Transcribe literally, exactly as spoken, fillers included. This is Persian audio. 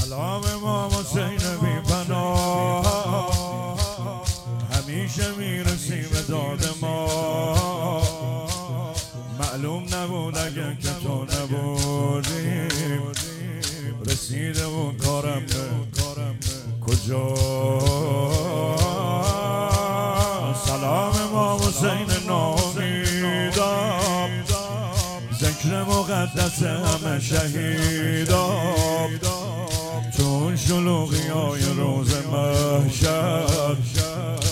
سلام امام حسین بی پناه همیشه میرسی به داد ما. معلوم نبود اگه که تو نبودیم رسیده بود کارم به کجا. سلام امام حسین نامیدم ذکر مقدس همه شهیدم چون شلوغی های روز محشر